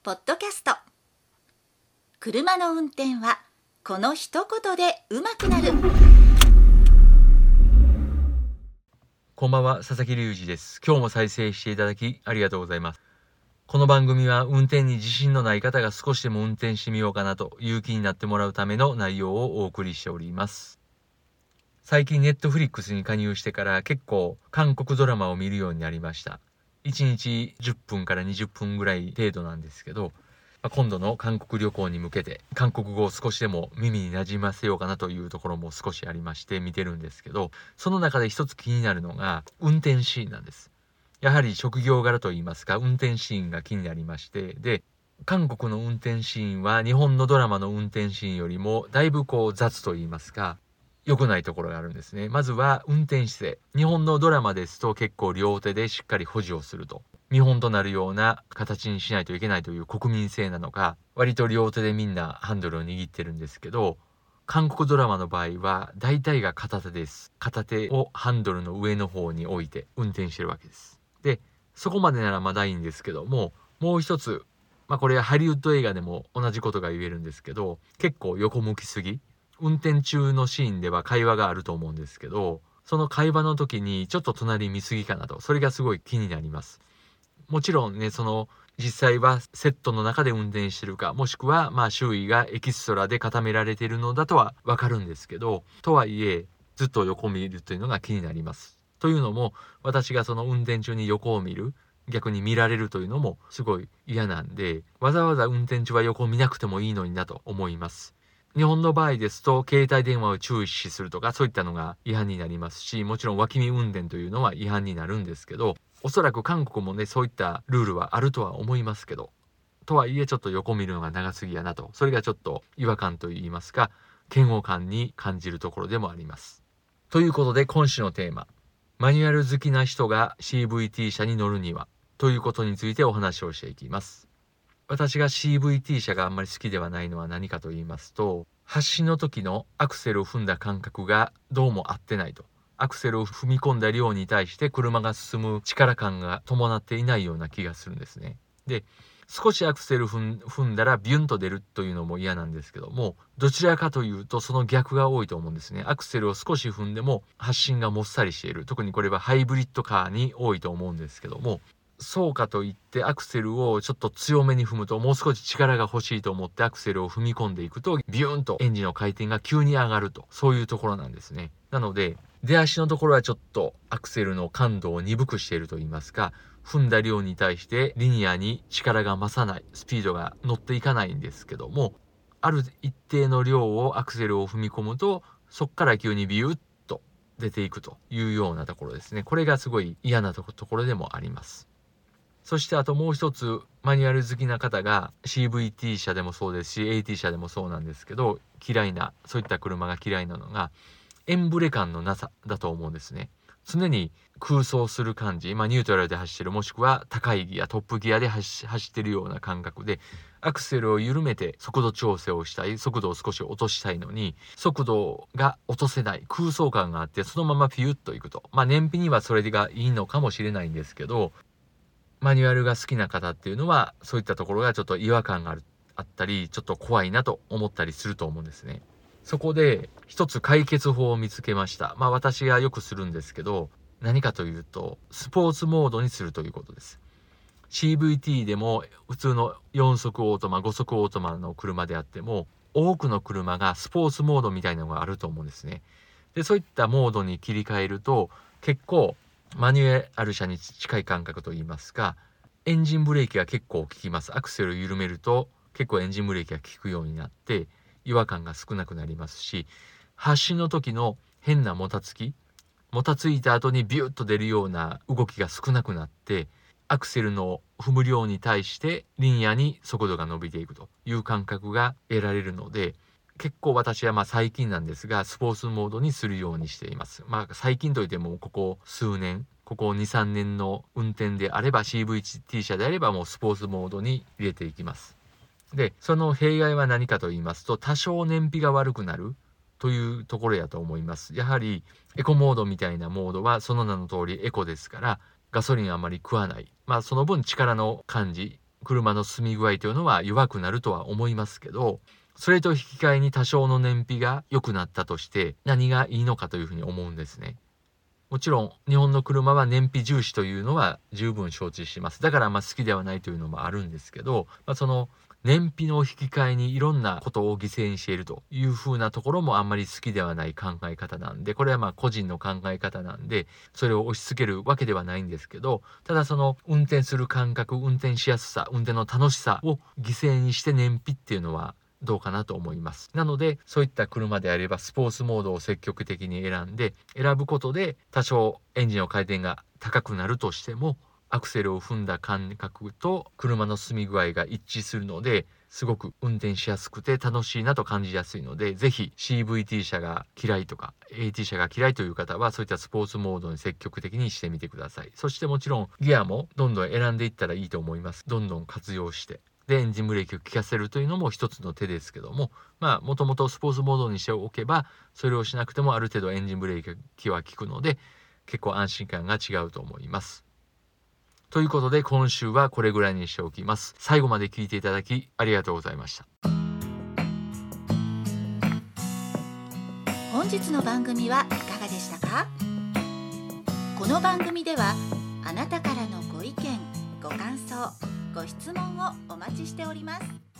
ポッドキャスト。車の運転はこの一言で上手くなる。 こんばんは、佐々木隆二です。今日も再生していただきありがとうございます。この番組は運転に自信のない方が少しでも運転してみようかなという気になってもらうための内容をお送りしております。最近ネットフリックスに加入してから結構韓国ドラマを見るようになりました。1日10分から20分ぐらい程度なんですけど、今度の韓国旅行に向けて韓国語を少しでも耳に馴染ませようかなというところも少しありまして見てるんですけど、その中で一つ気になるのが運転シーンなんです。やはり職業柄といいますか、運転シーンが気になりまして、で韓国の運転シーンは日本のドラマの運転シーンよりもだいぶ雑といいますか、良くないところがあるんですね。まずは運転姿勢。日本のドラマですと結構両手でしっかり保持をすると。見本となるような形にしないといけないという国民性なのか、割と両手でみんなハンドルを握ってるんですけど、韓国ドラマの場合は大体が片手です。片手をハンドルの上の方に置いて運転してるわけです。で、そこまでならまだいいんですけども、もう一つ、これはハリウッド映画でも同じことが言えるんですけど、結構横向きすぎ。運転中のシーンでは会話があると思うんですけど、その会話の時にちょっと隣見すぎかなと、それがすごい気になります。もちろんね、実際はセットの中で運転してるか、もしくは周囲がエキストラで固められているのだとはわかるんですけど、とはいえずっと横を見るというのが気になります。というのも、私がその運転中に横を見る、逆に見られるというのもすごい嫌なんで、わざわざ運転中は横を見なくてもいいのになと思います。日本の場合ですと、携帯電話を注視するとか、そういったのが違反になりますし、もちろん脇見運転というのは違反になるんですけど、おそらく韓国もね、そういったルールはあるとは思いますけど、とはいえちょっと横見るのが長すぎやなと、それがちょっと違和感といいますか、嫌悪感に感じるところでもあります。ということで今週のテーマ、マニュアル好きな人が CVT 車に乗るには、ということについてお話をしていきます。私が CVT 車があんまり好きではないのは何かと言いますと、発進の時のアクセルを踏んだ感覚がどうも合ってないと。アクセルを踏み込んだ量に対して車が進む力感が伴っていないような気がするんですね。で、少しアクセル踏んだらビュンと出るというのも嫌なんですけども、どちらかというとその逆が多いと思うんですね。アクセルを少し踏んでも発進がもっさりしている。特にこれはハイブリッドカーに多いと思うんですけども、そうかといってアクセルをちょっと強めに踏むと、もう少し力が欲しいと思ってアクセルを踏み込んでいくとビューンとエンジンの回転が急に上がると、そういうところなんですね。なので出足のところはちょっとアクセルの感度を鈍くしていると言いますか、踏んだ量に対してリニアに力が増さない、スピードが乗っていかないんですけども、ある一定の量をアクセルを踏み込むと、そこから急にビューッと出ていくというようなところですね。これがすごい嫌なところでもあります。そしてあともう一つ、マニュアル好きな方が CVT 車でもそうですし AT 車でもそうなんですけど、そういった車が嫌いなのがエンブレ感のなさだと思うんですね。常に空走する感じ、ニュートラルで走ってる、もしくは高いギア、トップギアで走ってるような感覚で、アクセルを緩めて速度調整をしたい、速度を少し落としたいのに、速度が落とせない、空走感があって、そのままピュッといくと。燃費にはそれがいいのかもしれないんですけど、マニュアルが好きな方っていうのは、そういったところがちょっと違和感があったり、ちょっと怖いなと思ったりすると思うんですね。そこで一つ解決法を見つけました。私がよくするんですけど、何かというと、スポーツモードにするということです。CVT でも普通の4速オートマ、5速オートマの車であっても、多くの車がスポーツモードみたいなのがあると思うんですね。で、そういったモードに切り替えると、結構マニュアル車に近い感覚といいますか、エンジンブレーキが結構効きます。アクセルを緩めると結構エンジンブレーキが効くようになって違和感が少なくなりますし、発進の時の変なもたついた後にビュッと出るような動きが少なくなって、アクセルの踏む量に対してリニアに速度が伸びていくという感覚が得られるので、結構私は最近なんですが、スポーツモードにするようにしています。最近といってもここ2、3年の運転であれば、 CVT 車であればもうスポーツモードに入れていきます。で、その弊害は何かと言いますと、多少燃費が悪くなるというところやと思います。やはりエコモードみたいなモードはその名の通りエコですから、ガソリンあまり食わない。その分力の感じ、 車の進み具合というのは弱くなるとは思いますけど、それと引き換えに多少の燃費が良くなったとして何がいいのかというふうに思うんですね。もちろん日本の車は燃費重視というのは十分承知します。だから好きではないというのもあるんですけど、その燃費の引き換えにいろんなことを犠牲にしているというふうなところもあんまり好きではない考え方なんで、これは個人の考え方なんで、それを押し付けるわけではないんですけど、ただその運転する感覚、運転しやすさ、運転の楽しさを犠牲にして燃費っていうのはどうかなと思います。なのでそういった車であればスポーツモードを積極的に選ぶことで、多少エンジンの回転が高くなるとしてもアクセルを踏んだ感覚と車の進み具合が一致するので、すごく運転しやすくて楽しいなと感じやすいので、ぜひ CVT 車が嫌いとか AT 車が嫌いという方はそういったスポーツモードに積極的にしてみてください。そしてもちろんギアもどんどん選んでいったらいいと思います。どんどん活用してでエンジンブレーキを効かせるというのも一つの手ですけども、もともとスポーツモードにしておけばそれをしなくてもある程度エンジンブレーキは効くので、結構安心感が違うと思います。ということで今週はこれぐらいにしておきます。最後まで聞いていただきありがとうございました。 本日の番組はいかがでしたか？この番組ではあなたからのご意見、ご感想、ご質問をお待ちしております。